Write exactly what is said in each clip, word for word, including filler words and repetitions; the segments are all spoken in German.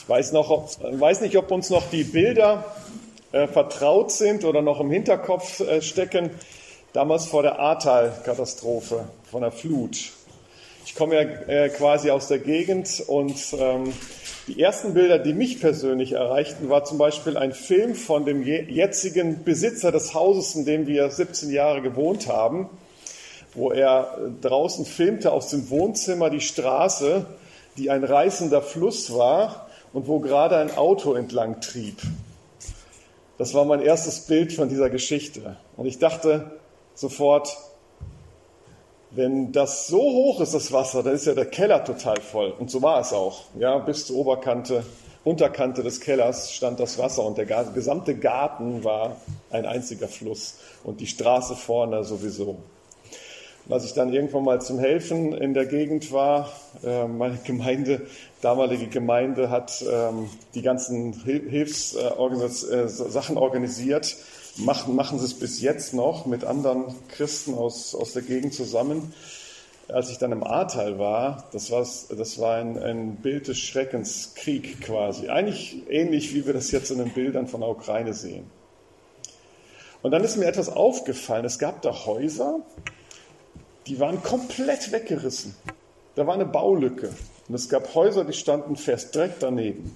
Ich weiß, noch, weiß nicht, ob uns noch die Bilder äh, vertraut sind oder noch im Hinterkopf äh, stecken, damals vor der Ahrtal-Katastrophe, von der Flut. Ich komme ja äh, quasi aus der Gegend und ähm, die ersten Bilder, die mich persönlich erreichten, war zum Beispiel ein Film von dem jetzigen Besitzer des Hauses, in dem wir siebzehn Jahre gewohnt haben, wo er draußen filmte aus dem Wohnzimmer die Straße, die ein reißender Fluss war und wo gerade ein Auto entlang trieb. Das war mein erstes Bild von dieser Geschichte. Und ich dachte sofort, wenn das so hoch ist, das Wasser, dann ist ja der Keller total voll. Und so war es auch. Ja, bis zur Oberkante, Unterkante des Kellers stand das Wasser und der gesamte Garten war ein einziger Fluss und die Straße vorne sowieso. Und als ich dann irgendwann mal zum Helfen in der Gegend war, äh, meine Gemeinde, damalige Gemeinde hat ähm, die ganzen Hilfssachen organisiert. Machen, machen sie es bis jetzt noch mit anderen Christen aus, aus der Gegend zusammen. Als ich dann im Ahrtal war, das war, das war ein, ein Bild des Schreckens, Krieg quasi. Eigentlich ähnlich, wie wir das jetzt in den Bildern von der Ukraine sehen. Und dann ist mir etwas aufgefallen. Es gab da Häuser, die waren komplett weggerissen. Da war eine Baulücke. Und es gab Häuser, die standen fest, direkt daneben.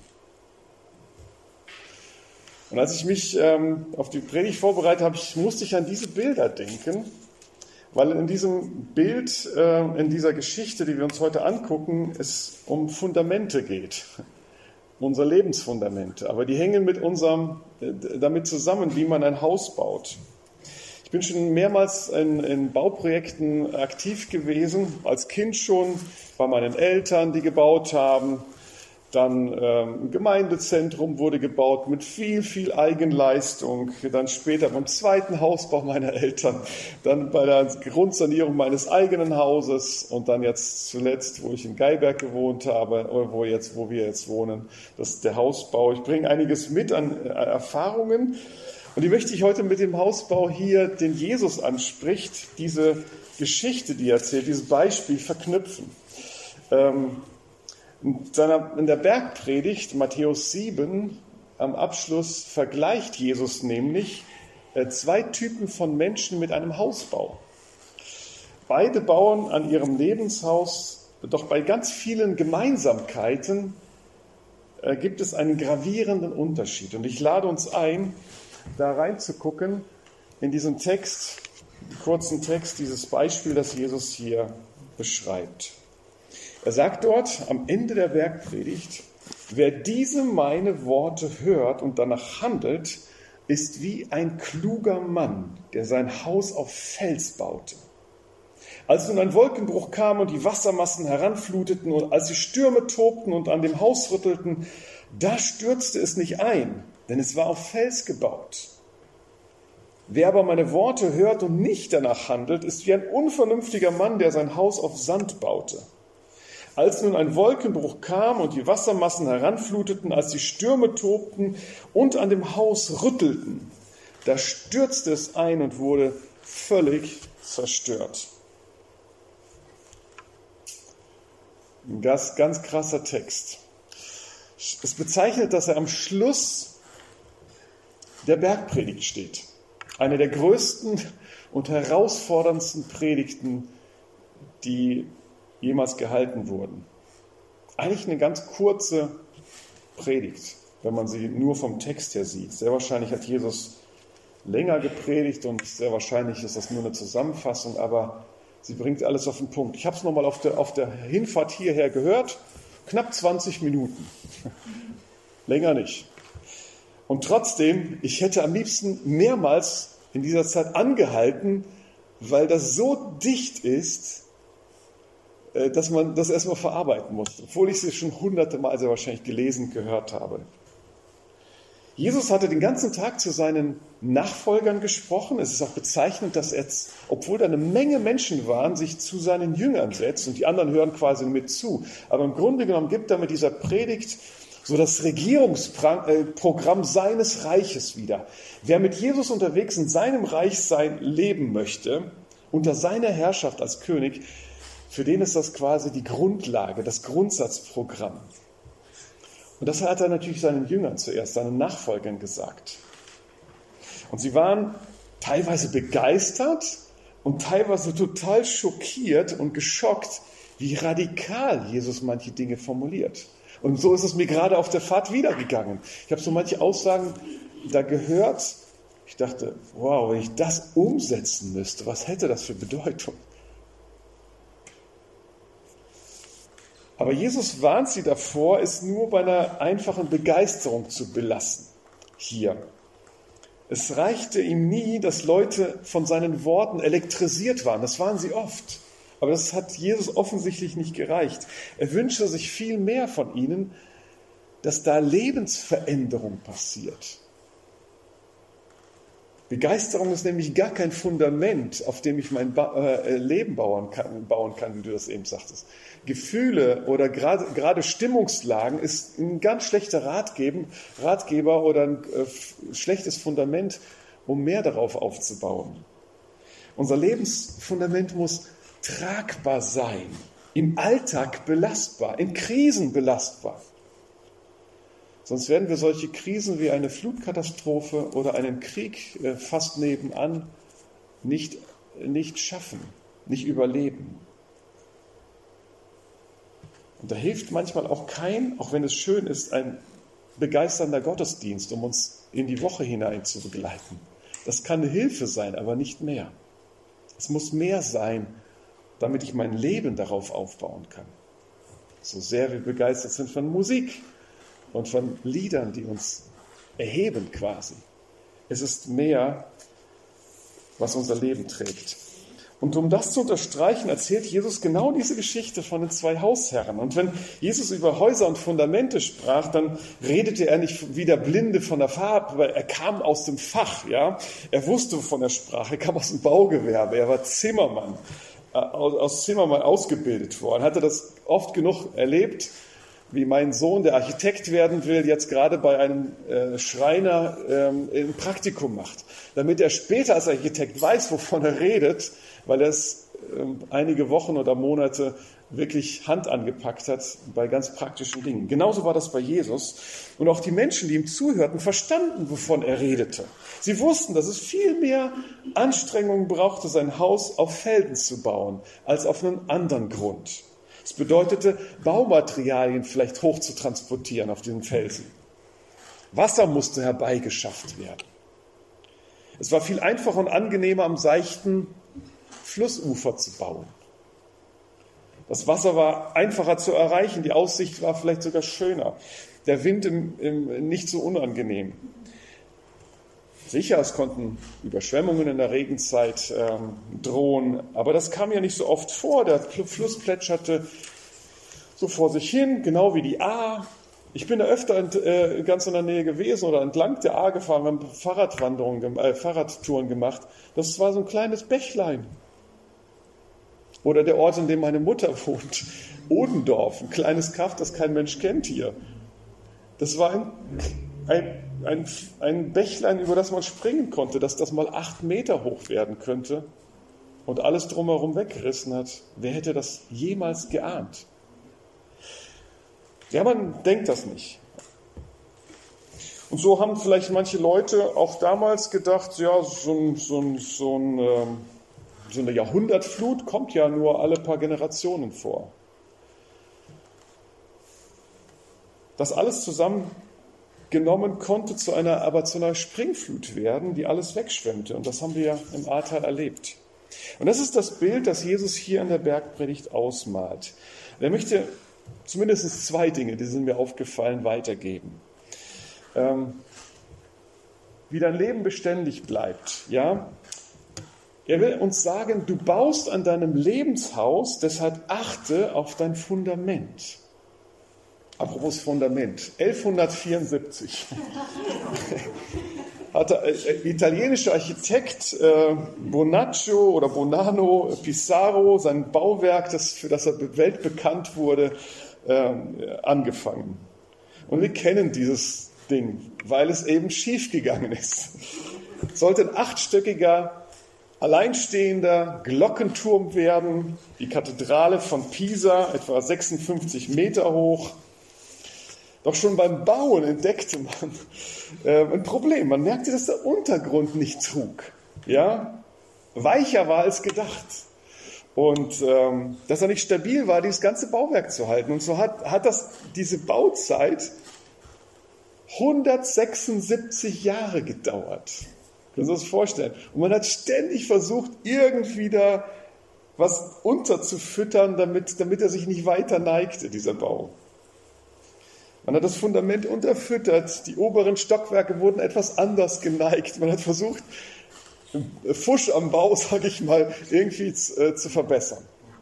Und als ich mich ähm, auf die Predigt vorbereitet habe, ich, musste ich an diese Bilder denken, weil in diesem Bild, äh, in dieser Geschichte, die wir uns heute angucken, es um Fundamente geht, unsere Lebensfundamente. Aber die hängen mit unserem, äh, damit zusammen, wie man ein Haus baut. Ich bin schon mehrmals in, in Bauprojekten aktiv gewesen, als Kind schon, bei meinen Eltern, die gebaut haben. Dann ähm, ein Gemeindezentrum wurde gebaut mit viel, viel Eigenleistung. Dann später beim zweiten Hausbau meiner Eltern, dann bei der Grundsanierung meines eigenen Hauses und dann jetzt zuletzt, wo ich in Geiberg gewohnt habe, oder wo, jetzt, wo wir jetzt wohnen, das ist der Hausbau. Ich bringe einiges mit an äh, Erfahrungen und die möchte ich heute mit dem Hausbau hier, den Jesus anspricht, diese Geschichte, die er erzählt, dieses Beispiel verknüpfen. Ähm, In, seiner, in der Bergpredigt, Matthäus sieben, am Abschluss vergleicht Jesus nämlich äh, zwei Typen von Menschen mit einem Hausbau. Beide bauen an ihrem Lebenshaus, doch bei ganz vielen Gemeinsamkeiten äh, gibt es einen gravierenden Unterschied. Und ich lade uns ein, da reinzugucken in diesen Text, kurzen Text, dieses Beispiel, das Jesus hier beschreibt. Er sagt dort am Ende der Bergpredigt, wer diese meine Worte hört und danach handelt, ist wie ein kluger Mann, der sein Haus auf Fels baute. Als nun ein Wolkenbruch kam und die Wassermassen heranfluteten und als die Stürme tobten und an dem Haus rüttelten, da stürzte es nicht ein, denn es war auf Fels gebaut. Wer aber meine Worte hört und nicht danach handelt, ist wie ein unvernünftiger Mann, der sein Haus auf Sand baute. Als nun ein Wolkenbruch kam und die Wassermassen heranfluteten, als die Stürme tobten und an dem Haus rüttelten, da stürzte es ein und wurde völlig zerstört. Ein ganz, ganz krasser Text. Es bezeichnet, dass er am Schluss der Bergpredigt steht. Eine der größten und herausforderndsten Predigten, die jemals gehalten wurden. Eigentlich eine ganz kurze Predigt, wenn man sie nur vom Text her sieht. Sehr wahrscheinlich hat Jesus länger gepredigt und sehr wahrscheinlich ist das nur eine Zusammenfassung, aber sie bringt alles auf den Punkt. Ich habe es nochmal auf der, auf der Hinfahrt hierher gehört, knapp zwanzig Minuten. Länger nicht. Und trotzdem, ich hätte am liebsten mehrmals in dieser Zeit angehalten, weil das so dicht ist, dass man das erstmal verarbeiten muss, obwohl ich sie schon hunderte Mal sehr wahrscheinlich gelesen, gehört habe. Jesus hatte den ganzen Tag zu seinen Nachfolgern gesprochen. Es ist auch bezeichnend, dass er, obwohl da eine Menge Menschen waren, sich zu seinen Jüngern setzt und die anderen hören quasi mit zu. Aber im Grunde genommen gibt er mit dieser Predigt so das Regierungsprogramm seines Reiches wieder. Wer mit Jesus unterwegs in seinem Reich sein leben möchte, unter seiner Herrschaft als König, für den ist das quasi die Grundlage, das Grundsatzprogramm. Und das hat er natürlich seinen Jüngern zuerst, seinen Nachfolgern gesagt. Und sie waren teilweise begeistert und teilweise total schockiert und geschockt, wie radikal Jesus manche Dinge formuliert. Und so ist es mir gerade auf der Fahrt wiedergegangen. Ich habe so manche Aussagen da gehört. Ich dachte, wow, wenn ich das umsetzen müsste, was hätte das für Bedeutung? Aber Jesus warnt sie davor, es nur bei einer einfachen Begeisterung zu belassen. Hier. Es reichte ihm nie, dass Leute von seinen Worten elektrisiert waren. Das waren sie oft. Aber das hat Jesus offensichtlich nicht gereicht. Er wünschte sich viel mehr von ihnen, dass da Lebensveränderung passiert. Begeisterung ist nämlich gar kein Fundament, auf dem ich mein ba- äh, Leben bauen kann, bauen kann, wie du das eben sagtest. Gefühle oder gerade, gerade Stimmungslagen ist ein ganz schlechter Ratgeber, Ratgeber oder ein äh, schlechtes Fundament, um mehr darauf aufzubauen. Unser Lebensfundament muss tragbar sein, im Alltag belastbar, in Krisen belastbar. Sonst werden wir solche Krisen wie eine Flutkatastrophe oder einen Krieg fast nebenan nicht, nicht schaffen, nicht überleben. Und da hilft manchmal auch kein, auch wenn es schön ist, ein begeisternder Gottesdienst, um uns in die Woche hinein zu begleiten. Das kann eine Hilfe sein, aber nicht mehr. Es muss mehr sein, damit ich mein Leben darauf aufbauen kann. So sehr wir begeistert sind von Musik und von Liedern, die uns erheben quasi. Es ist mehr, was unser Leben trägt. Und um das zu unterstreichen, erzählt Jesus genau diese Geschichte von den zwei Hausherren. Und wenn Jesus über Häuser und Fundamente sprach, dann redete er nicht wie der Blinde von der Farbe, weil er kam aus dem Fach. Ja? Er wusste, wovon er sprach. Er kam aus dem Baugewerbe. Er war Zimmermann, aus Zimmermann ausgebildet worden. Hatte das oft genug erlebt, wie mein Sohn, der Architekt werden will, jetzt gerade bei einem äh, Schreiner ähm, ein Praktikum macht, damit er später als Architekt weiß, wovon er redet, weil er es ähm, einige Wochen oder Monate wirklich Hand angepackt hat bei ganz praktischen Dingen. Genauso war das bei Jesus. Und auch die Menschen, die ihm zuhörten, verstanden, wovon er redete. Sie wussten, dass es viel mehr Anstrengungen brauchte, sein Haus auf Felsen zu bauen, als auf einem anderen Grund. Es bedeutete, Baumaterialien vielleicht hoch zu transportieren auf diesen Felsen. Wasser musste herbeigeschafft werden. Es war viel einfacher und angenehmer, am seichten Flussufer zu bauen. Das Wasser war einfacher zu erreichen, die Aussicht war vielleicht sogar schöner. Der Wind im, im, nicht so unangenehm. Sicher, es konnten Überschwemmungen in der Regenzeit ähm, drohen, aber das kam ja nicht so oft vor. Der Fluss plätscherte so vor sich hin, genau wie die Ahr. Ich bin da öfter ent, äh, ganz in der Nähe gewesen oder entlang der Ahr gefahren, wir haben Fahrradwanderungen, äh, Fahrradtouren gemacht. Das war so ein kleines Bächlein. Oder der Ort, in dem meine Mutter wohnt, Odendorf, ein kleines Kaff, das kein Mensch kennt hier. Das war ein, ein, ein, ein Bächlein, über das man springen konnte, dass das mal acht Meter hoch werden könnte und alles drumherum weggerissen hat. Wer hätte das jemals geahnt? Ja, man denkt das nicht. Und so haben vielleicht manche Leute auch damals gedacht, ja, so, ein, so, ein, so, ein, so eine Jahrhundertflut kommt ja nur alle paar Generationen vor. Das alles zusammengenommen konnte zu einer, aber zu einer Springflut werden, die alles wegschwemmte. Und das haben wir ja im Ahrtal erlebt. Und das ist das Bild, das Jesus hier in der Bergpredigt ausmalt. Er möchte zumindest zwei Dinge, die sind mir aufgefallen, weitergeben. Ähm, wie dein Leben beständig bleibt. Ja? Er will uns sagen, du baust an deinem Lebenshaus, deshalb achte auf dein Fundament. Apropos Fundament, elfhundertvierundsiebzig hat der äh, italienische Architekt äh, Bonaccio oder Bonanno Pissarro sein Bauwerk, das, für das er weltbekannt wurde, äh, angefangen. Und wir kennen dieses Ding, weil es eben schiefgegangen ist. Sollte ein achtstöckiger, alleinstehender Glockenturm werden, die Kathedrale von Pisa, etwa sechsundfünfzig Meter hoch. Doch schon beim Bauen entdeckte man äh, ein Problem. Man merkte, dass der Untergrund nicht trug. Ja? Weicher war als gedacht. Und ähm, dass er nicht stabil war, dieses ganze Bauwerk zu halten. Und so hat, hat das diese Bauzeit hundertsechsundsiebzig Jahre gedauert. Können Sie sich das vorstellen? Und man hat ständig versucht, irgendwie da was unterzufüttern, damit, damit er sich nicht weiter neigte, dieser Bau. Man hat das Fundament unterfüttert, die oberen Stockwerke wurden etwas anders geneigt. Man hat versucht, Fusch am Bau, sage ich mal, irgendwie zu, äh, zu verbessern.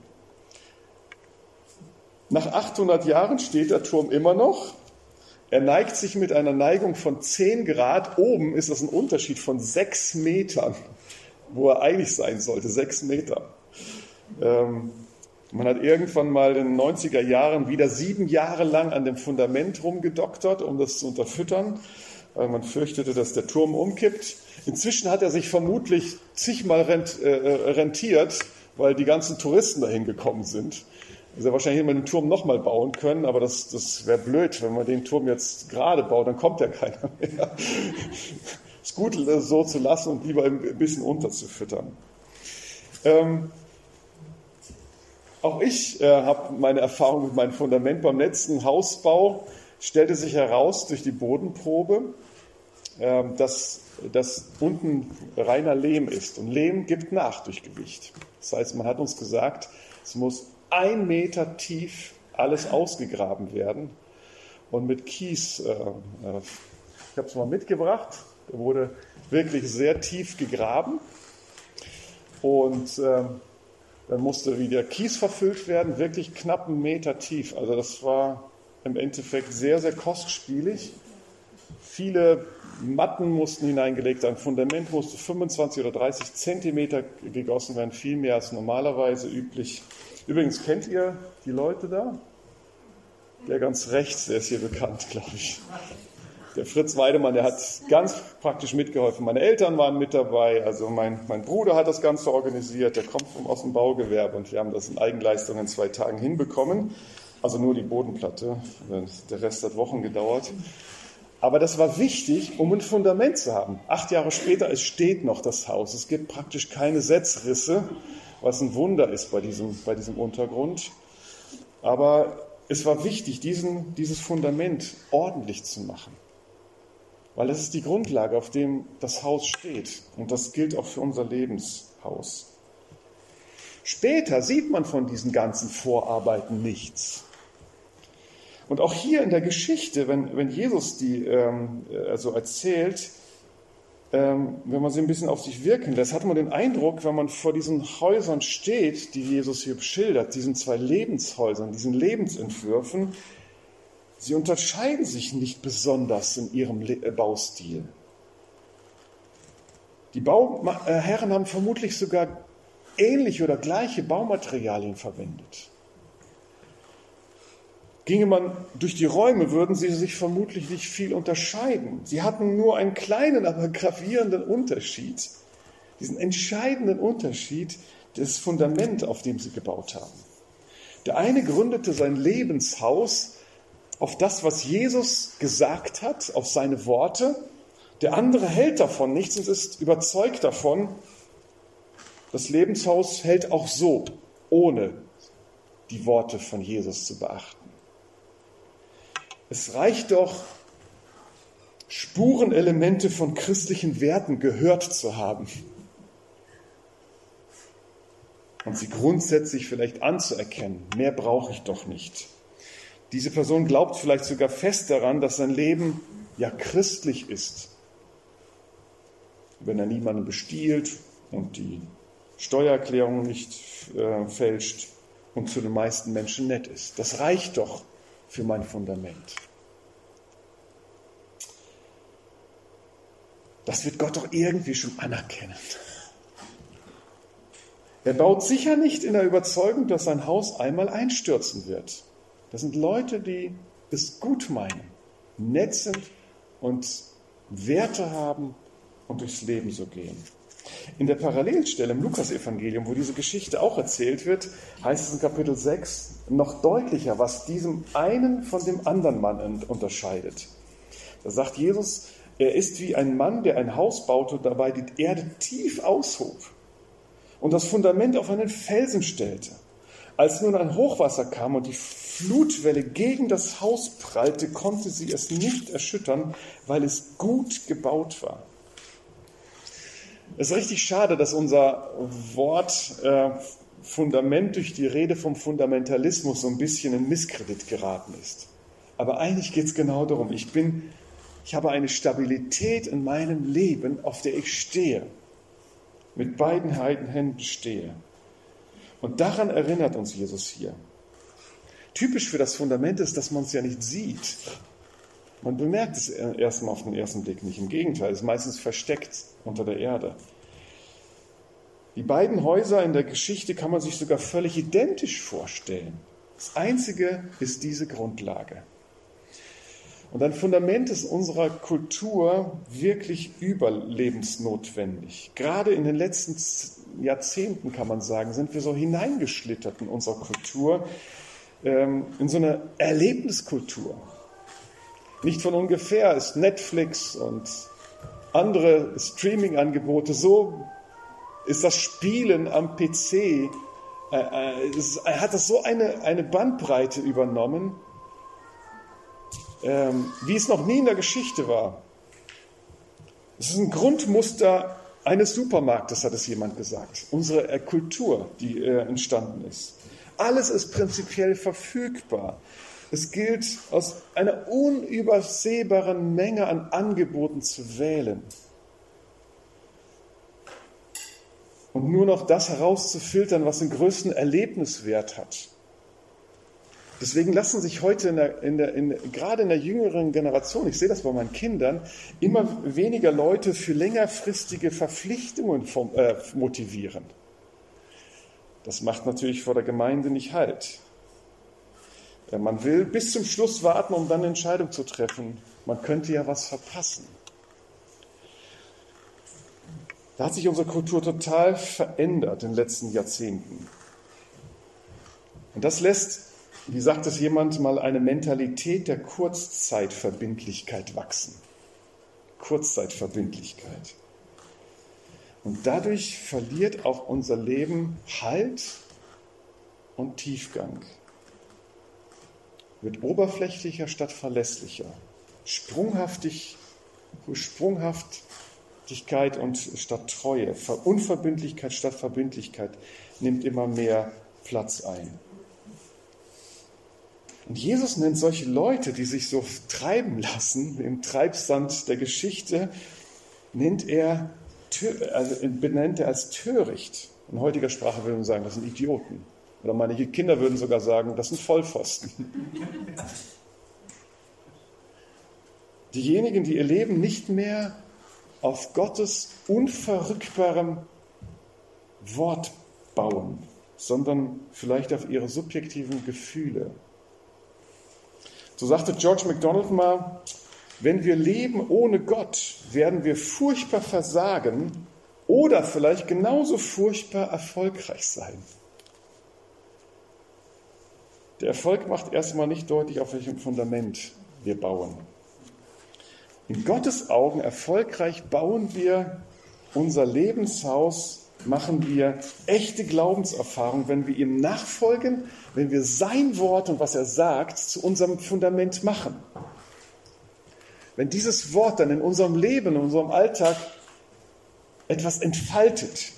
Nach achthundert Jahren steht der Turm immer noch. Er neigt sich mit einer Neigung von zehn Grad. Oben ist das ein Unterschied von sechs Metern, wo er eigentlich sein sollte, sechs Meter. Ähm, man hat irgendwann mal in den neunziger Jahren wieder sieben Jahre lang an dem Fundament rumgedoktert, um das zu unterfüttern, weil man fürchtete, dass der Turm umkippt. Inzwischen hat er sich vermutlich zigmal rent, äh, rentiert, weil die ganzen Touristen dahin gekommen sind. Also wahrscheinlich hätte man den Turm nochmal bauen können, aber das, das wäre blöd, wenn man den Turm jetzt gerade baut, dann kommt ja keiner mehr. Es ist gut, das so zu lassen und lieber ein bisschen unterzufüttern. Ähm, auch ich äh, habe meine Erfahrung mit meinem Fundament beim letzten Hausbau, stellte sich heraus durch die Bodenprobe, äh, dass das unten reiner Lehm ist. Und Lehm gibt nach durch Gewicht. Das heißt, man hat uns gesagt, es muss ein Meter tief alles ausgegraben werden und mit Kies, äh, ich habe es mal mitgebracht, da wurde wirklich sehr tief gegraben und äh, dann musste wieder Kies verfüllt werden, wirklich knapp einen Meter tief. Also das war im Endeffekt sehr, sehr kostspielig. Viele Matten mussten hineingelegt werden, Fundament musste fünfundzwanzig oder dreißig Zentimeter gegossen werden, viel mehr als normalerweise üblich. Übrigens, kennt ihr die Leute da? Der ganz rechts, der ist hier bekannt, glaube ich. Der Fritz Weidemann, der hat ganz praktisch mitgeholfen. Meine Eltern waren mit dabei, also mein, mein Bruder hat das Ganze organisiert, der kommt vom, aus dem Baugewerbe und wir haben das in Eigenleistung in zwei Tagen hinbekommen. Also nur die Bodenplatte, der Rest hat Wochen gedauert. Aber das war wichtig, um ein Fundament zu haben. Acht Jahre später, es steht noch das Haus. Es gibt praktisch keine Setzrisse, was ein Wunder ist bei diesem, bei diesem Untergrund. Aber es war wichtig, diesen, dieses Fundament ordentlich zu machen. Weil das ist die Grundlage, auf dem das Haus steht. Und das gilt auch für unser Lebenshaus. Später sieht man von diesen ganzen Vorarbeiten nichts. Und auch hier in der Geschichte, wenn, wenn Jesus die ähm, also erzählt, ähm, wenn man sie ein bisschen auf sich wirken lässt, hat man den Eindruck, wenn man vor diesen Häusern steht, die Jesus hier beschildert, diesen zwei Lebenshäusern, diesen Lebensentwürfen, sie unterscheiden sich nicht besonders in ihrem Le- Baustil. Die Bauherren haben vermutlich sogar ähnliche oder gleiche Baumaterialien verwendet. Ginge man durch die Räume, würden sie sich vermutlich nicht viel unterscheiden. Sie hatten nur einen kleinen, aber gravierenden Unterschied, diesen entscheidenden Unterschied, das Fundament, auf dem sie gebaut haben. Der eine gründete sein Lebenshaus auf das, was Jesus gesagt hat, auf seine Worte. Der andere hält davon nichts und ist überzeugt davon, das Lebenshaus hält auch so, ohne die Worte von Jesus zu beachten. Es reicht doch, Spurenelemente von christlichen Werten gehört zu haben und sie grundsätzlich vielleicht anzuerkennen. Mehr brauche ich doch nicht. Diese Person glaubt vielleicht sogar fest daran, dass sein Leben ja christlich ist, wenn er niemanden bestiehlt und die Steuererklärung nicht äh, fälscht und zu den meisten Menschen nett ist. Das reicht doch für mein Fundament. Das wird Gott doch irgendwie schon anerkennen. Er baut sicher nicht in der Überzeugung, dass sein Haus einmal einstürzen wird. Das sind Leute, die es gut meinen, nett sind und Werte haben und durchs Leben so gehen. In der Parallelstelle im Lukasevangelium, wo diese Geschichte auch erzählt wird, heißt es in Kapitel sechs noch deutlicher, was diesem einen von dem anderen Mann unterscheidet. Da sagt Jesus, er ist wie ein Mann, der ein Haus baute und dabei die Erde tief aushob und das Fundament auf einen Felsen stellte. Als nun ein Hochwasser kam und die Flutwelle gegen das Haus prallte, konnte sie es nicht erschüttern, weil es gut gebaut war. Es ist richtig schade, dass unser Wort äh, Fundament durch die Rede vom Fundamentalismus so ein bisschen in Misskredit geraten ist. Aber eigentlich geht es genau darum. Ich bin, ich habe eine Stabilität in meinem Leben, auf der ich stehe, mit beiden Händen stehe. Und daran erinnert uns Jesus hier. Typisch für das Fundament ist, dass man es ja nicht sieht. Man bemerkt es erstmal auf den ersten Blick nicht. Im Gegenteil, es ist meistens versteckt unter der Erde. Die beiden Häuser in der Geschichte kann man sich sogar völlig identisch vorstellen. Das Einzige ist diese Grundlage. Und ein Fundament ist unserer Kultur wirklich überlebensnotwendig. Gerade in den letzten Jahrzehnten, kann man sagen, sind wir so hineingeschlittert in unserer Kultur, ähm, in so eine Erlebniskultur. Nicht von ungefähr ist Netflix und andere Streaming-Angebote, so ist das Spielen am P C, äh, äh, es, er hat das so eine, eine Bandbreite übernommen, ähm, wie es noch nie in der Geschichte war. Es ist ein Grundmuster eines Supermarktes, hat es jemand gesagt. Unsere äh, Kultur, die äh, entstanden ist. Alles ist prinzipiell verfügbar. Es gilt, aus einer unübersehbaren Menge an Angeboten zu wählen. Und nur noch das herauszufiltern, was den größten Erlebniswert hat. Deswegen lassen sich heute, in der, in der, in, gerade in der jüngeren Generation, ich sehe das bei meinen Kindern, immer weniger Leute für längerfristige Verpflichtungen vom, äh, motivieren. Das macht natürlich vor der Gemeinde nicht Halt. Man will bis zum Schluss warten, um dann eine Entscheidung zu treffen. Man könnte ja was verpassen. Da hat sich unsere Kultur total verändert in den letzten Jahrzehnten. Und das lässt, wie sagt es jemand mal, eine Mentalität der Kurzzeitverbindlichkeit wachsen. Kurzzeitverbindlichkeit. Und dadurch verliert auch unser Leben Halt und Tiefgang. Wird oberflächlicher statt verlässlicher. Sprunghaftig, Sprunghaftigkeit und statt Treue, Unverbindlichkeit statt Verbindlichkeit nimmt immer mehr Platz ein. Und Jesus nennt solche Leute, die sich so treiben lassen, im Treibsand der Geschichte, nennt er, also benennt er als töricht. In heutiger Sprache würde man sagen, das sind Idioten. Oder meine Kinder würden sogar sagen, das sind Vollpfosten. Diejenigen, die ihr Leben nicht mehr auf Gottes unverrückbarem Wort bauen, sondern vielleicht auf ihre subjektiven Gefühle. So sagte George MacDonald mal, wenn wir leben ohne Gott, werden wir furchtbar versagen oder vielleicht genauso furchtbar erfolgreich sein. Der Erfolg macht erstmal nicht deutlich, auf welchem Fundament wir bauen. In Gottes Augen erfolgreich bauen wir unser Lebenshaus, machen wir echte Glaubenserfahrung, wenn wir ihm nachfolgen, wenn wir sein Wort und was er sagt zu unserem Fundament machen. Wenn dieses Wort dann in unserem Leben, in unserem Alltag etwas entfaltet.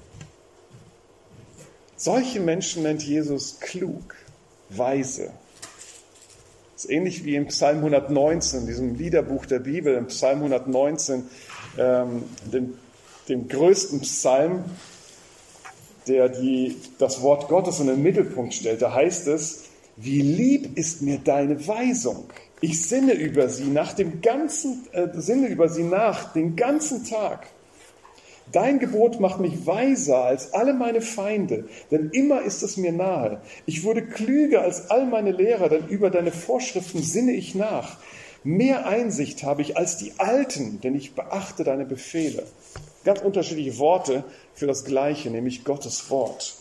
Solche Menschen nennt Jesus klug. Weise. Das ist ähnlich wie im Psalm hundertneunzehn, diesem Liederbuch der Bibel, im Psalm hundertneunzehn, ähm, dem, dem größten Psalm, der die, das Wort Gottes in den Mittelpunkt stellt. Da heißt es, wie lieb ist mir deine Weisung. Ich sinne über sie nach dem ganzen, äh, sinne über sie nach den ganzen Tag. Dein Gebot macht mich weiser als alle meine Feinde, denn immer ist es mir nahe. Ich wurde klüger als all meine Lehrer, denn über deine Vorschriften sinne ich nach. Mehr Einsicht habe ich als die Alten, denn ich beachte deine Befehle. Ganz unterschiedliche Worte für das Gleiche, nämlich Gottes Wort.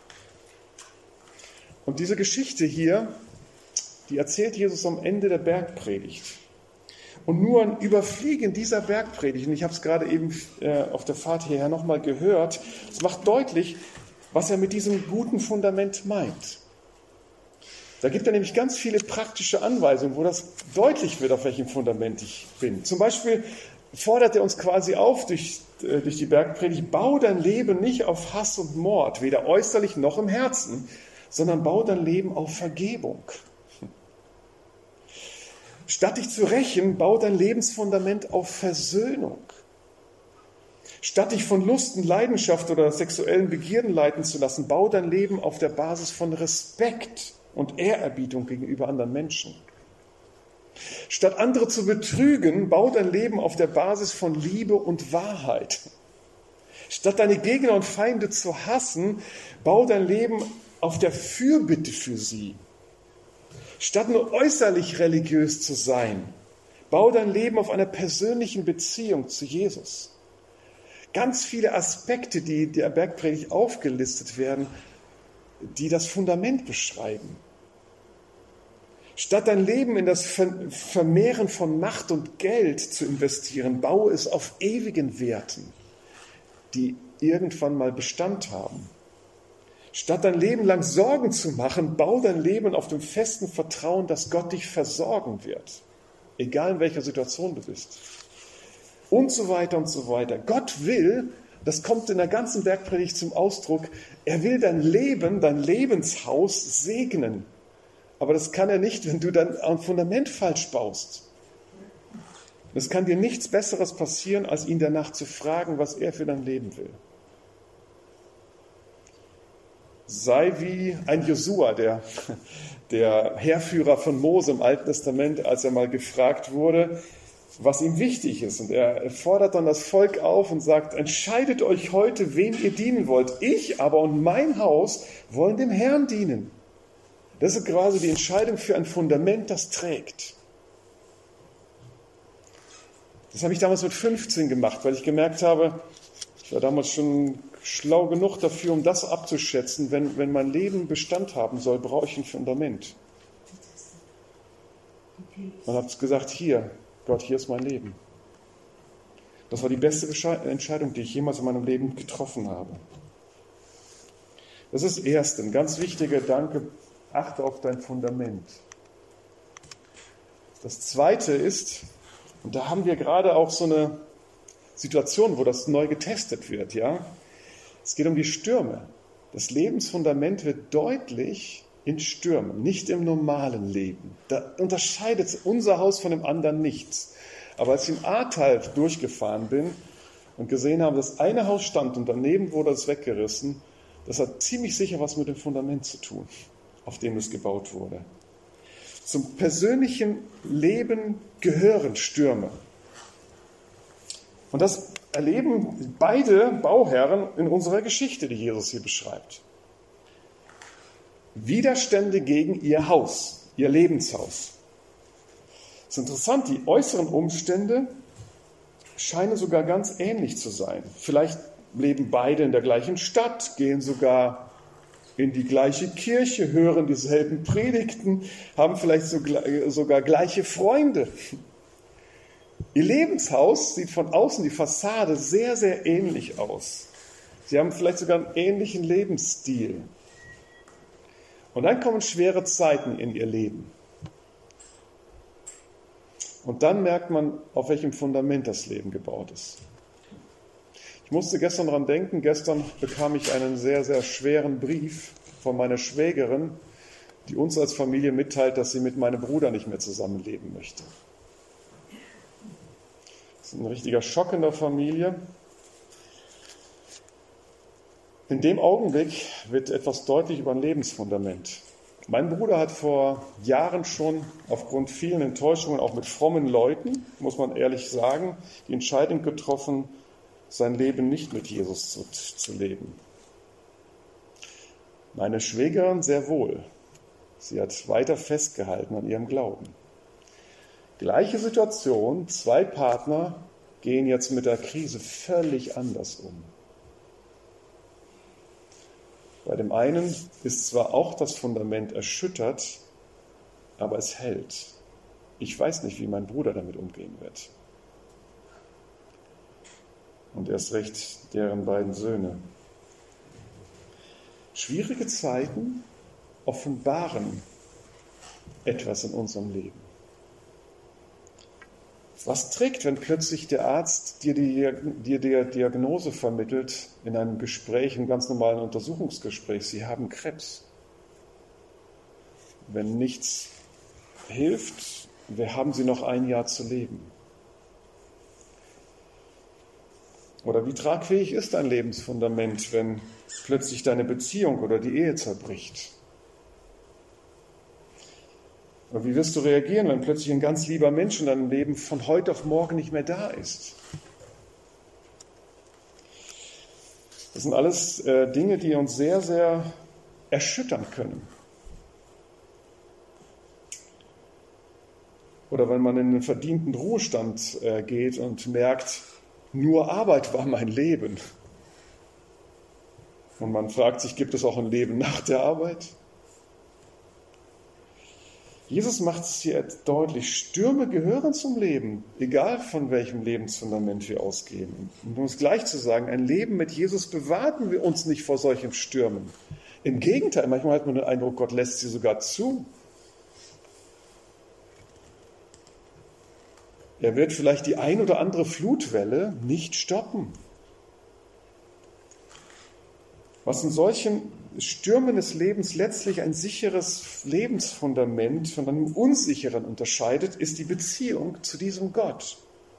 Und diese Geschichte hier, die erzählt Jesus am Ende der Bergpredigt. Und nur ein Überfliegen dieser Bergpredigt, und ich habe es gerade eben äh, auf der Fahrt hierher nochmal gehört, es macht deutlich, was er mit diesem guten Fundament meint. Da gibt er nämlich ganz viele praktische Anweisungen, wo das deutlich wird, auf welchem Fundament ich bin. Zum Beispiel fordert er uns quasi auf durch, äh, durch die Bergpredigt, bau dein Leben nicht auf Hass und Mord, weder äußerlich noch im Herzen, sondern bau dein Leben auf Vergebung. Statt dich zu rächen, bau dein Lebensfundament auf Versöhnung. Statt dich von Lusten, Leidenschaft oder sexuellen Begierden leiten zu lassen, bau dein Leben auf der Basis von Respekt und Ehrerbietung gegenüber anderen Menschen. Statt andere zu betrügen, bau dein Leben auf der Basis von Liebe und Wahrheit. Statt deine Gegner und Feinde zu hassen, bau dein Leben auf der Fürbitte für sie. Statt nur äußerlich religiös zu sein, bau dein Leben auf einer persönlichen Beziehung zu Jesus. Ganz viele Aspekte, die in der Bergpredigt aufgelistet werden, die das Fundament beschreiben. Statt dein Leben in das Vermehren von Macht und Geld zu investieren, baue es auf ewigen Werten, die irgendwann mal Bestand haben. Statt dein Leben lang Sorgen zu machen, bau dein Leben auf dem festen Vertrauen, dass Gott dich versorgen wird, egal in welcher Situation du bist. Und so weiter und so weiter. Gott will, das kommt in der ganzen Bergpredigt zum Ausdruck, er will dein Leben, dein Lebenshaus segnen. Aber das kann er nicht, wenn du dein Fundament falsch baust. Es kann dir nichts Besseres passieren, als ihn danach zu fragen, was er für dein Leben will. Sei wie ein Josua, der, der Heerführer von Mose im Alten Testament, als er mal gefragt wurde, was ihm wichtig ist. Und er fordert dann das Volk auf und sagt, entscheidet euch heute, wem ihr dienen wollt. Ich aber und mein Haus wollen dem Herrn dienen. Das ist quasi die Entscheidung für ein Fundament, das trägt. Das habe ich damals mit fünfzehn gemacht, weil ich gemerkt habe, ich war damals schon schlau genug dafür, um das abzuschätzen, wenn, wenn mein Leben Bestand haben soll, brauche ich ein Fundament. Man hat gesagt, hier, Gott, hier ist mein Leben. Das war die beste Entscheidung, die ich jemals in meinem Leben getroffen habe. Das ist das Erste, ein ganz wichtiger Gedanke, achte auf dein Fundament. Das Zweite ist, und da haben wir gerade auch so eine Situation, wo das neu getestet wird, ja. Es geht um die Stürme. Das Lebensfundament wird deutlich in Stürmen, nicht im normalen Leben. Da unterscheidet unser Haus von dem anderen nichts. Aber als ich im Ahrtal durchgefahren bin und gesehen habe, dass eine Haus stand und daneben wurde es weggerissen, das hat ziemlich sicher was mit dem Fundament zu tun, auf dem es gebaut wurde. Zum persönlichen Leben gehören Stürme. Und das erleben beide Bauherren in unserer Geschichte, die Jesus hier beschreibt. Widerstände gegen ihr Haus, ihr Lebenshaus. Es ist interessant, die äußeren Umstände scheinen sogar ganz ähnlich zu sein. Vielleicht leben beide in der gleichen Stadt, gehen sogar in die gleiche Kirche, hören dieselben Predigten, haben vielleicht sogar gleiche Freunde. Ihr Lebenshaus sieht von außen, die Fassade, sehr, sehr ähnlich aus. Sie haben vielleicht sogar einen ähnlichen Lebensstil. Und dann kommen schwere Zeiten in ihr Leben. Und dann merkt man, auf welchem Fundament das Leben gebaut ist. Ich musste gestern daran denken, gestern bekam ich einen sehr, sehr schweren Brief von meiner Schwägerin, die uns als Familie mitteilt, dass sie mit meinem Bruder nicht mehr zusammenleben möchte. Das ist ein richtiger Schock in der Familie. In dem Augenblick wird etwas deutlich über ein Lebensfundament. Mein Bruder hat vor Jahren schon aufgrund vielen Enttäuschungen, auch mit frommen Leuten, muss man ehrlich sagen, die Entscheidung getroffen, sein Leben nicht mit Jesus zu, zu leben. Meine Schwägerin sehr wohl. Sie hat weiter festgehalten an ihrem Glauben. Gleiche Situation, zwei Partner gehen jetzt mit der Krise völlig anders um. Bei dem einen ist zwar auch das Fundament erschüttert, aber es hält. Ich weiß nicht, wie mein Bruder damit umgehen wird. Und erst recht deren beiden Söhne. Schwierige Zeiten offenbaren etwas in unserem Leben. Was trägt, wenn plötzlich der Arzt dir die, dir die Diagnose vermittelt in einem Gespräch, einem ganz normalen Untersuchungsgespräch, Sie haben Krebs? Wenn nichts hilft, wir haben Sie noch ein Jahr zu leben. Oder wie tragfähig ist dein Lebensfundament, wenn plötzlich deine Beziehung oder die Ehe zerbricht? Und wie wirst du reagieren, wenn plötzlich ein ganz lieber Mensch in deinem Leben von heute auf morgen nicht mehr da ist? Das sind alles äh, Dinge, die uns sehr, sehr erschüttern können. Oder wenn man in einen verdienten Ruhestand äh, geht und merkt, nur Arbeit war mein Leben. Und man fragt sich, gibt es auch ein Leben nach der Arbeit? Jesus macht es hier deutlich, Stürme gehören zum Leben, egal von welchem Lebensfundament wir ausgehen. Und um es gleich zu sagen, ein Leben mit Jesus bewahren wir uns nicht vor solchen Stürmen. Im Gegenteil, manchmal hat man den Eindruck, Gott lässt sie sogar zu. Er wird vielleicht die ein oder andere Flutwelle nicht stoppen. Was in solchen Stürmen des Lebens letztlich ein sicheres Lebensfundament von einem unsicheren unterscheidet, ist die Beziehung zu diesem Gott.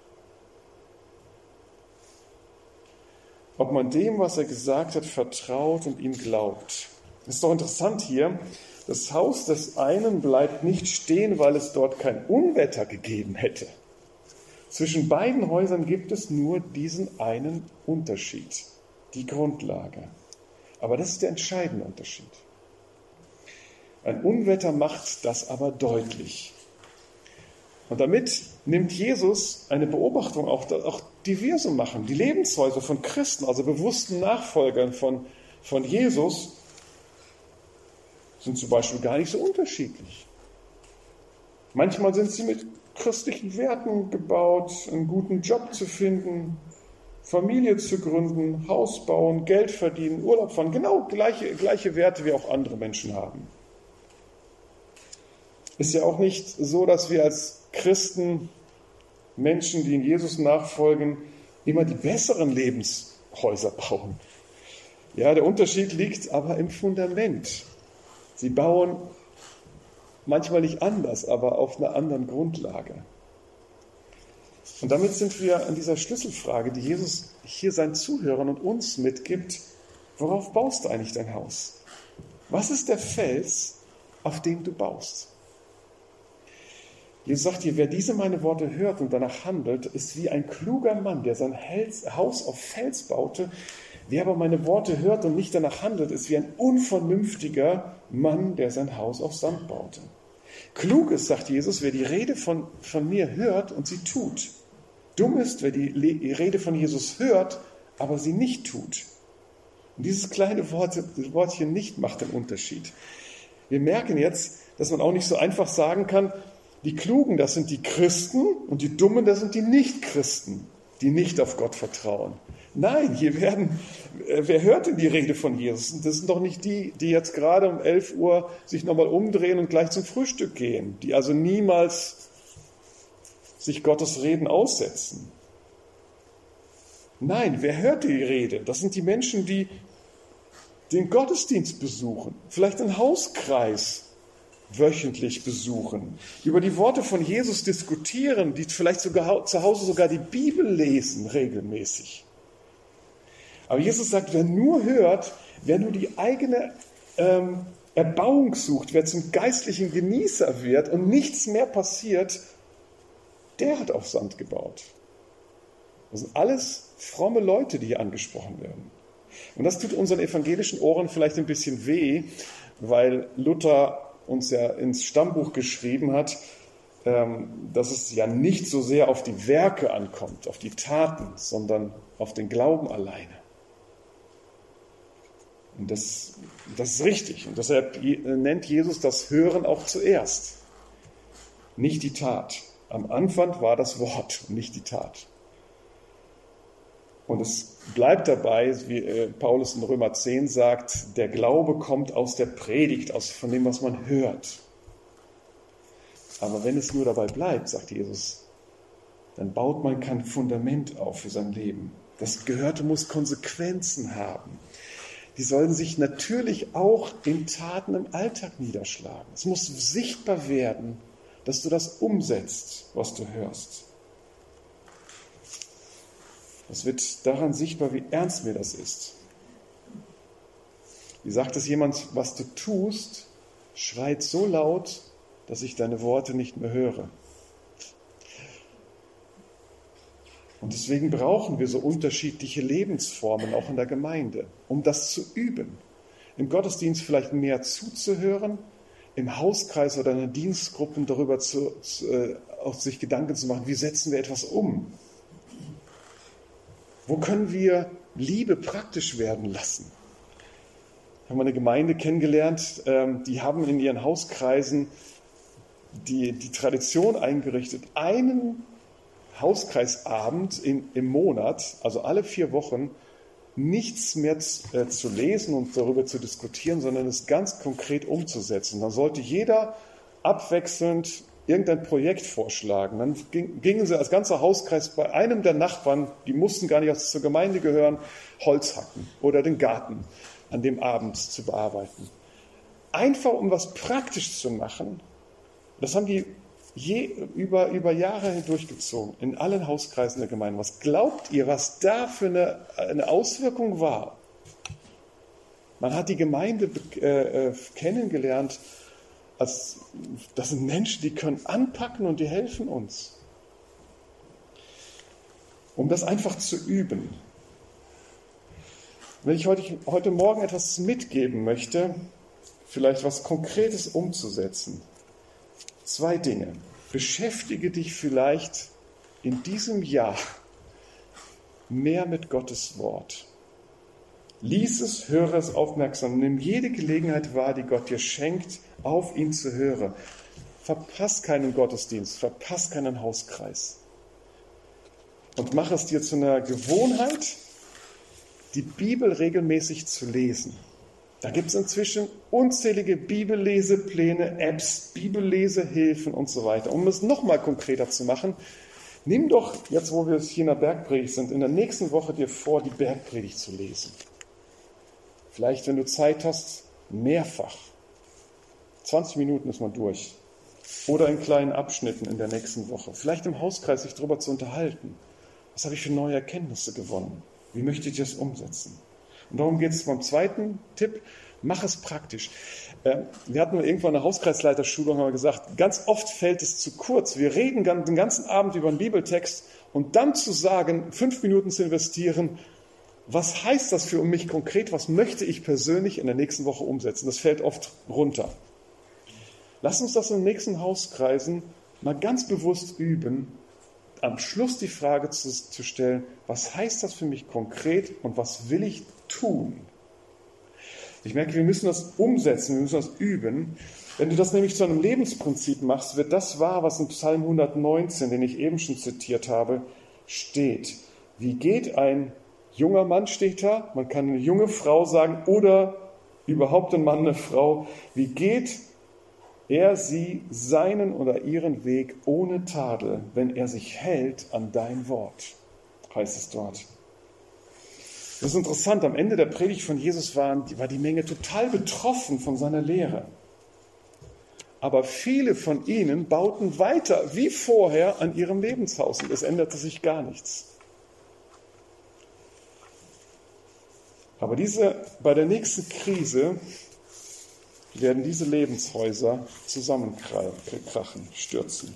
Ob man dem, was er gesagt hat, vertraut und ihm glaubt. Das ist doch interessant hier. Das Haus des einen bleibt nicht stehen, weil es dort kein Unwetter gegeben hätte. Zwischen beiden Häusern gibt es nur diesen einen Unterschied, die Grundlage. Aber das ist der entscheidende Unterschied. Ein Unwetter macht das aber deutlich. Und damit nimmt Jesus eine Beobachtung auch, auch die wir so machen. Die Lebenshäuser von Christen, also bewussten Nachfolgern von, von Jesus, sind zum Beispiel gar nicht so unterschiedlich. Manchmal sind sie mit christlichen Werten gebaut, einen guten Job zu finden, Familie zu gründen, Haus bauen, Geld verdienen, Urlaub fahren, genau gleiche, gleiche Werte wie auch andere Menschen haben. Ist ja auch nicht so, dass wir als Christen, Menschen, die in Jesus nachfolgen, immer die besseren Lebenshäuser bauen. Ja, der Unterschied liegt aber im Fundament. Sie bauen manchmal nicht anders, aber auf einer anderen Grundlage. Und damit sind wir an dieser Schlüsselfrage, die Jesus hier seinen Zuhörern und uns mitgibt. Worauf baust du eigentlich dein Haus? Was ist der Fels, auf dem du baust? Jesus sagt hier, wer diese meine Worte hört und danach handelt, ist wie ein kluger Mann, der sein Haus auf Fels baute. Wer aber meine Worte hört und nicht danach handelt, ist wie ein unvernünftiger Mann, der sein Haus auf Sand baute. Klug ist, sagt Jesus, wer die Rede von, von mir hört und sie tut. Dumm ist, wer die Rede von Jesus hört, aber sie nicht tut. Und dieses kleine Wort, Wortchen nicht macht den Unterschied. Wir merken jetzt, dass man auch nicht so einfach sagen kann, die Klugen, das sind die Christen und die Dummen, das sind die Nicht-Christen, die nicht auf Gott vertrauen. Nein, hier werden, wer hört denn die Rede von Jesus? Das sind doch nicht die, die jetzt gerade um elf Uhr sich nochmal umdrehen und gleich zum Frühstück gehen, die also niemals sich Gottes Reden aussetzen. Nein, wer hört die Rede? Das sind die Menschen, die den Gottesdienst besuchen, vielleicht einen Hauskreis wöchentlich besuchen, über die Worte von Jesus diskutieren, die vielleicht sogar zu Hause sogar die Bibel lesen regelmäßig. Aber Jesus sagt, wer nur hört, wer nur die eigene ähm, Erbauung sucht, wer zum geistlichen Genießer wird und nichts mehr passiert, der hat auf Sand gebaut. Das sind alles fromme Leute, die hier angesprochen werden. Und das tut unseren evangelischen Ohren vielleicht ein bisschen weh, weil Luther uns ja ins Stammbuch geschrieben hat, dass es ja nicht so sehr auf die Werke ankommt, auf die Taten, sondern auf den Glauben alleine. Und das, das ist richtig. Und deshalb nennt Jesus das Hören auch zuerst. Nicht die Tat. Am Anfang war das Wort und nicht die Tat. Und es bleibt dabei, wie Paulus in Römer zehn sagt, der Glaube kommt aus der Predigt, aus von dem, was man hört. Aber wenn es nur dabei bleibt, sagt Jesus, dann baut man kein Fundament auf für sein Leben. Das Gehörte muss Konsequenzen haben. Die sollen sich natürlich auch in Taten im Alltag niederschlagen. Es muss sichtbar werden, dass du das umsetzt, was du hörst. Es wird daran sichtbar, wie ernst mir das ist. Wie sagt es jemand, was du tust, schreit so laut, dass ich deine Worte nicht mehr höre. Und deswegen brauchen wir so unterschiedliche Lebensformen, auch in der Gemeinde, um das zu üben. Im Gottesdienst vielleicht mehr zuzuhören, im Hauskreis oder in den Dienstgruppen darüber zu, zu, äh, auch sich Gedanken zu machen, wie setzen wir etwas um? Wo können wir Liebe praktisch werden lassen? Wir haben eine Gemeinde kennengelernt, ähm, die haben in ihren Hauskreisen die, die Tradition eingerichtet, einen Hauskreisabend in, im Monat, also alle vier Wochen, nichts mehr äh, zu lesen und darüber zu diskutieren, sondern es ganz konkret umzusetzen. Dann sollte jeder abwechselnd irgendein Projekt vorschlagen. Dann ging, gingen sie als ganzer Hauskreis bei einem der Nachbarn, die mussten gar nicht zur Gemeinde gehören, Holz hacken oder den Garten an dem Abend zu bearbeiten. Einfach um was praktisch zu machen. Das haben die je, über, über Jahre hindurch gezogen, in allen Hauskreisen der Gemeinde. Was glaubt ihr, was da für eine, eine Auswirkung war? Man hat die Gemeinde äh, kennengelernt, als das sind Menschen, die können anpacken und die helfen uns. Um das einfach zu üben. Wenn ich heute, heute Morgen etwas mitgeben möchte, vielleicht was Konkretes umzusetzen, zwei Dinge. Beschäftige dich vielleicht in diesem Jahr mehr mit Gottes Wort. Lies es, höre es aufmerksam. Nimm jede Gelegenheit wahr, die Gott dir schenkt, auf ihn zu hören. Verpass keinen Gottesdienst, verpass keinen Hauskreis. Und mach es dir zu einer Gewohnheit, die Bibel regelmäßig zu lesen. Da gibt es inzwischen unzählige Bibellesepläne, Apps, Bibellesehilfen und so weiter. Um es nochmal konkreter zu machen, nimm doch, jetzt wo wir hier in der Bergpredigt sind, in der nächsten Woche dir vor, die Bergpredigt zu lesen. Vielleicht, wenn du Zeit hast, mehrfach. zwanzig Minuten ist man durch. Oder in kleinen Abschnitten in der nächsten Woche. Vielleicht im Hauskreis sich darüber zu unterhalten. Was habe ich für neue Erkenntnisse gewonnen? Wie möchte ich das umsetzen? Und darum geht es beim zweiten Tipp, mach es praktisch. Wir hatten irgendwann eine Hauskreisleiterschulung, haben wir gesagt, ganz oft fällt es zu kurz. Wir reden den ganzen Abend über einen Bibeltext und dann zu sagen, fünf Minuten zu investieren, was heißt das für mich konkret, was möchte ich persönlich in der nächsten Woche umsetzen? Das fällt oft runter. Lass uns das in den nächsten Hauskreisen mal ganz bewusst üben, am Schluss die Frage zu, zu stellen, was heißt das für mich konkret und was will ich tun? Ich merke, wir müssen das umsetzen, wir müssen das üben. Wenn du das nämlich zu einem Lebensprinzip machst, wird das wahr, was in Psalm hundertneunzehn, den ich eben schon zitiert habe, steht. Wie geht ein junger Mann, steht da, man kann eine junge Frau sagen oder überhaupt ein Mann, eine Frau, wie geht er sie seinen oder ihren Weg ohne Tadel, wenn er sich hält an dein Wort, heißt es dort. Das ist interessant, am Ende der Predigt von Jesus waren, war die Menge total betroffen von seiner Lehre. Aber viele von ihnen bauten weiter wie vorher an ihrem Lebenshaus und es änderte sich gar nichts. Aber diese, bei der nächsten Krise werden diese Lebenshäuser zusammenkrachen, stürzen.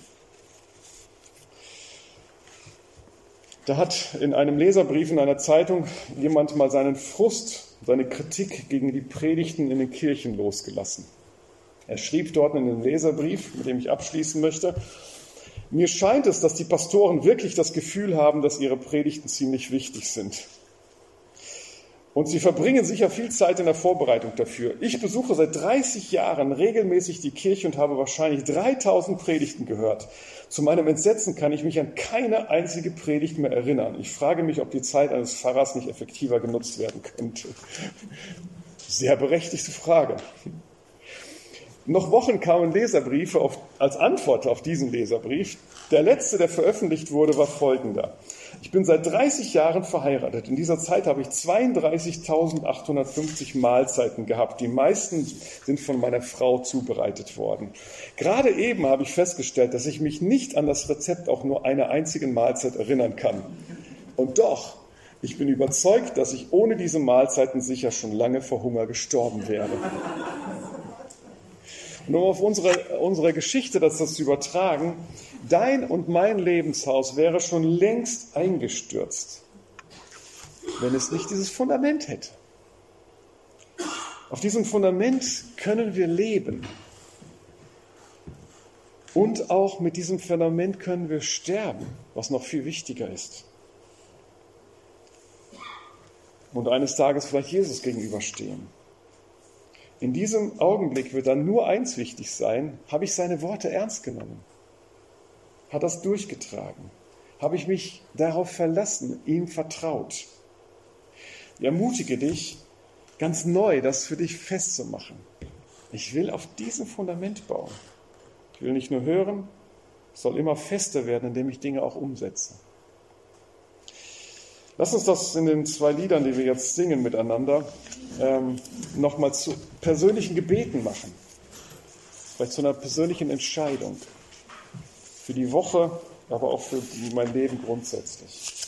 Da hat in einem Leserbrief in einer Zeitung jemand mal seinen Frust, seine Kritik gegen die Predigten in den Kirchen losgelassen. Er schrieb dort in den Leserbrief, mit dem ich abschließen möchte, Mir scheint es, dass die Pastoren wirklich das Gefühl haben, dass ihre Predigten ziemlich wichtig sind. Und sie verbringen sicher viel Zeit in der Vorbereitung dafür. Ich besuche seit dreißig Jahren regelmäßig die Kirche und habe wahrscheinlich dreitausend Predigten gehört. Zu meinem Entsetzen kann ich mich an keine einzige Predigt mehr erinnern. Ich frage mich, ob die Zeit eines Pfarrers nicht effektiver genutzt werden könnte. Sehr berechtigte Frage. Noch Wochen kamen Leserbriefe auf, als Antwort auf diesen Leserbrief. Der letzte, der veröffentlicht wurde, war folgender. Ich bin seit dreißig Jahren verheiratet. In dieser Zeit habe ich zweiunddreißigtausendachthundertfünfzig Mahlzeiten gehabt. Die meisten sind von meiner Frau zubereitet worden. Gerade eben habe ich festgestellt, dass ich mich nicht an das Rezept auch nur einer einzigen Mahlzeit erinnern kann. Und doch, ich bin überzeugt, dass ich ohne diese Mahlzeiten sicher schon lange vor Hunger gestorben wäre. Und um auf unsere, unsere Geschichte das, das zu übertragen, dein und mein Lebenshaus wäre schon längst eingestürzt, wenn es nicht dieses Fundament hätte. Auf diesem Fundament können wir leben. Und auch mit diesem Fundament können wir sterben, was noch viel wichtiger ist. Und eines Tages vielleicht Jesus gegenüberstehen. In diesem Augenblick wird dann nur eins wichtig sein: Habe ich seine Worte ernst genommen? Hat das durchgetragen? Habe ich mich darauf verlassen, ihm vertraut? Ich ermutige dich, ganz neu das für dich festzumachen. Ich will auf diesem Fundament bauen. Ich will nicht nur hören, es soll immer fester werden, indem ich Dinge auch umsetze. Lass uns das in den zwei Liedern, die wir jetzt singen miteinander, ähm, nochmal zu persönlichen Gebeten machen. Vielleicht zu einer persönlichen Entscheidung. Für die Woche, aber auch für mein Leben grundsätzlich.